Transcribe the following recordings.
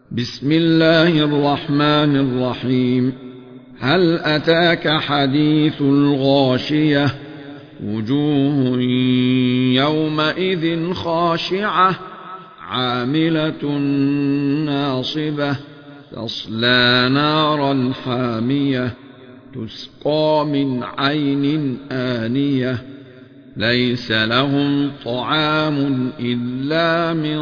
بسم الله الرحمن الرحيم. هل أتاك حديث الغاشية؟ وجوه يومئذ خاشعة عاملة ناصبة تصلى نارا حامية تسقى من عين آنية ليس لهم طعام إلا من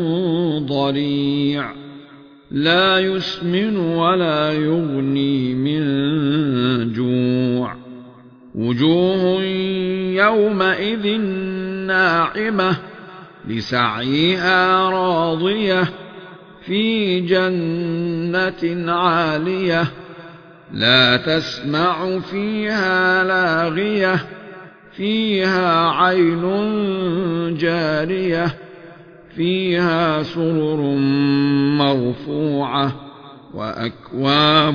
ضريع لا يسمن ولا يغني من جوع. وجوه يومئذ ناعمة لسعيها راضية في جنة عالية لا تسمع فيها لاغية فيها عين جارية فيها سرر مرفوعة وأكواب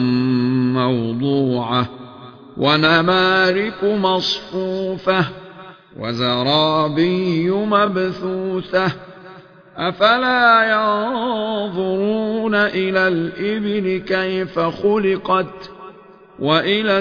موضوعة ونمارق مصفوفة وزرابي مبثوثة أفلا ينظرون إلى الإبل كيف خلقت وإلى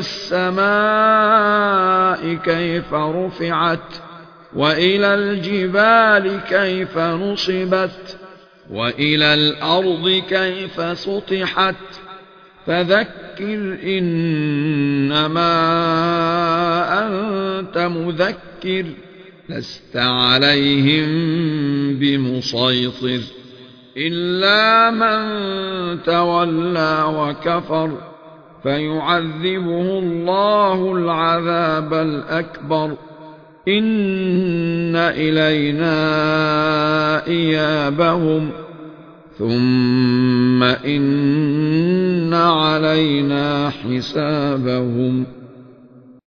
السماء كيف رفعت وإلى الجبال كيف نصبت وإلى الأرض كيف سطحت فذكر إنما أنت مذكر لست عليهم بمسيطر إلا من تولى وكفر فيعذبه الله العذاب الأكبر إن إلينا إيابهم ثم إن علينا حسابهم.